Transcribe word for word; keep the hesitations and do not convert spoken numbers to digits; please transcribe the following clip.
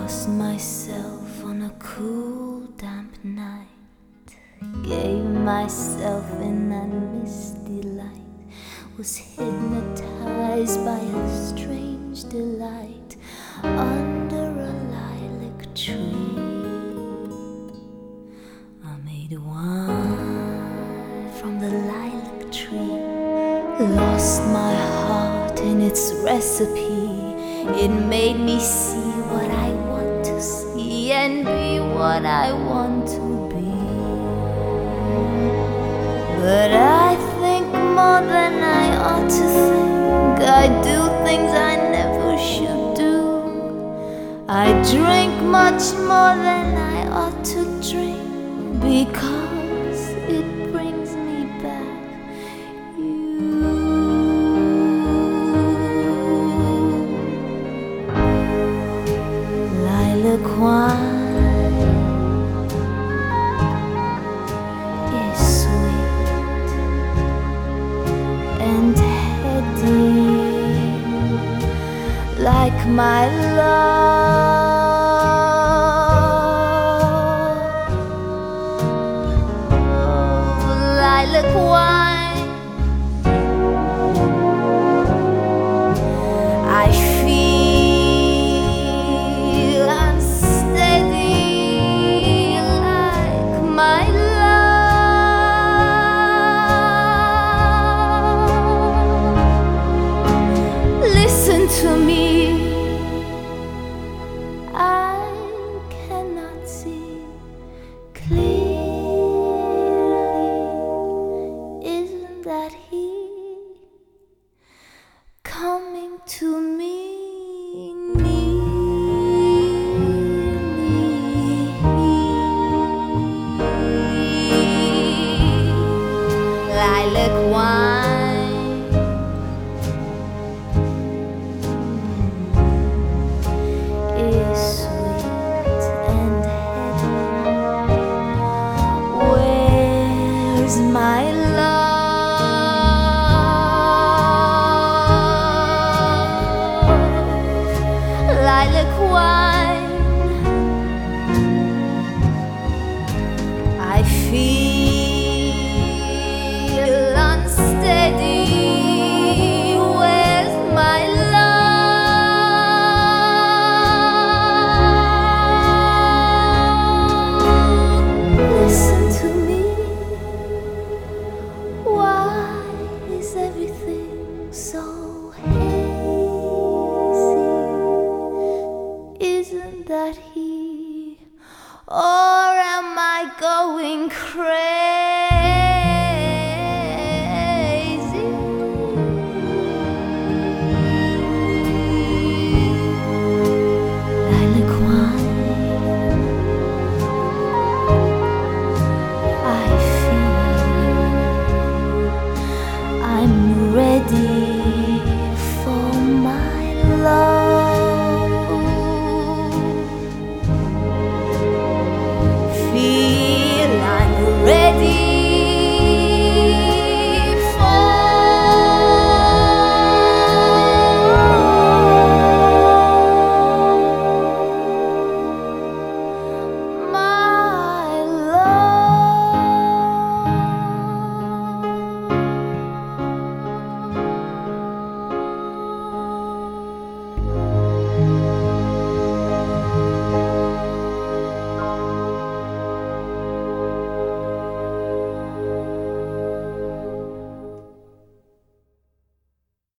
Lost myself on a cool, damp night. Gave myself in that misty light. Was hypnotized by a strange delight under a lilac tree. I made wine from the lilac tree. Lost my heart in its recipe. It made me see what I want to see and be what I want to be. But I think more than I ought to think. I do things I never should do. I drink much more than I ought to drink because it brings me back you. Lilac wine is sweet and heady, like my love. Lilac wine, I feel unsteady, like my love. Listen to me, I cannot see clearly. Isn't that he coming to me nearly? Lilac wine is sweet and heady. Where's my love? Lilac wine, I feel unsteady. Where's my love? Listen to me. Why is everything so hazy? Isn't that he? Or am I going crazy?